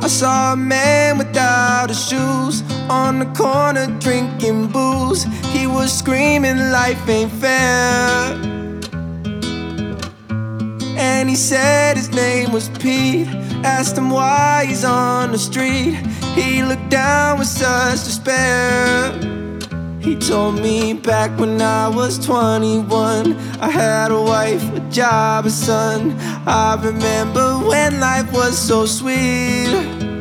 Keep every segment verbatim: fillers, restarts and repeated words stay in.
saw a man without his shoes on the corner drinking booze. He was screaming, life ain't fair. And he said his name was Pete. Asked him why he's on the street. He looked down with such despair. He told me back when I was twenty-one, I had a wife, a job, a son. I remember when life was so sweet.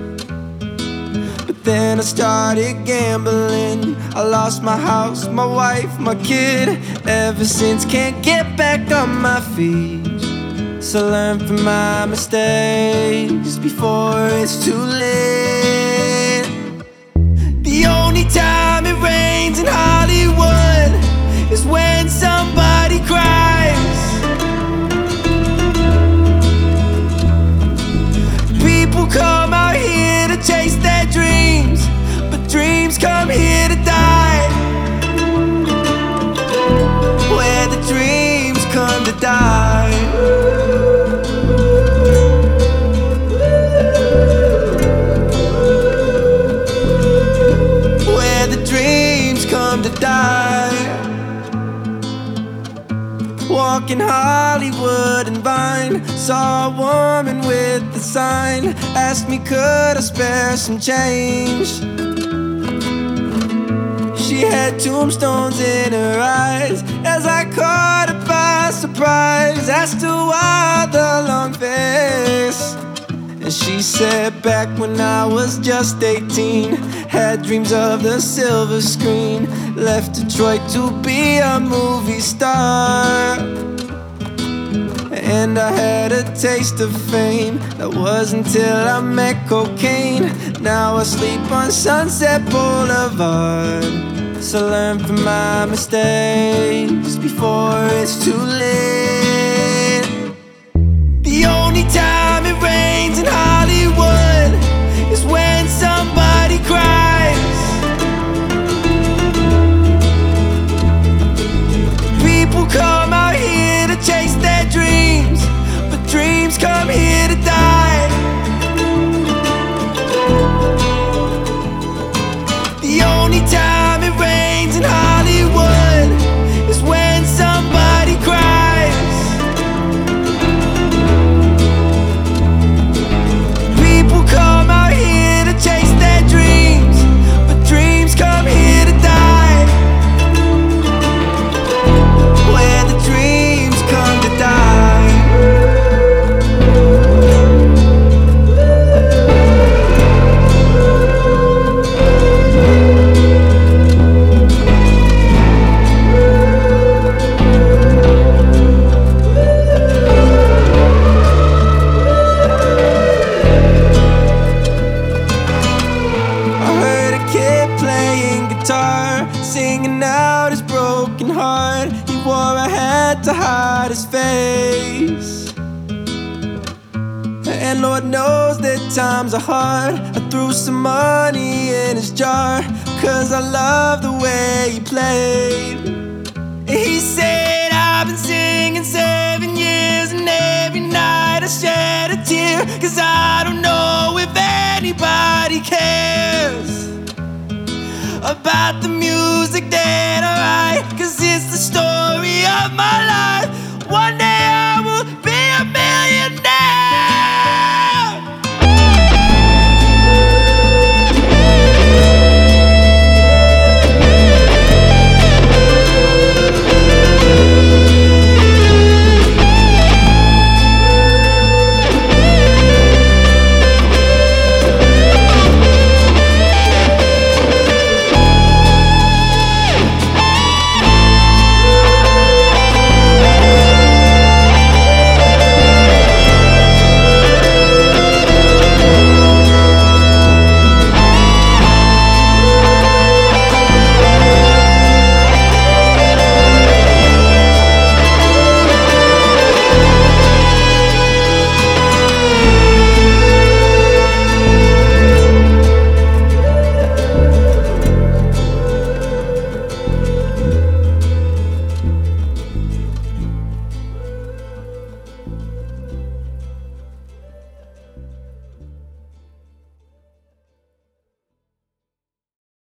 But then I started gambling. I lost my house, my wife, my kid. Ever since can't get back on my feet. So learn from my mistakes before it's too late. The only time it rains in Hollywood is when somebody cries. People come out here to chase their dreams, but dreams come here to die. Where the dreams come to die. Come to die. Walking Hollywood and Vine, saw a woman with a sign. Asked me could I spare some change. She had tombstones in her eyes as I caught her by surprise. Asked her why the long face. And she said back when I was just eighteen, had dreams of the silver screen. Left Detroit to be a movie star. And I had a taste of fame. That was until I met cocaine. Now I sleep on Sunset Boulevard. So learn from my mistakes before it's too late. The only time it rains in Hollywood is when somebody cries. People come out here to chase their dreams, but dreams come here to die. The only time it rains in Hollywood is when somebody cries. People come out here to chase their dreams, but dreams come here to die. Where the dreams come to die. Singing out his broken heart. He wore a hat to hide his face. And Lord knows that times are hard. I threw some money in his jar, cause I love the way he played. He said, I've been singing seven years, and every night I shed a tear, cause I don't know if anybody cares about the music they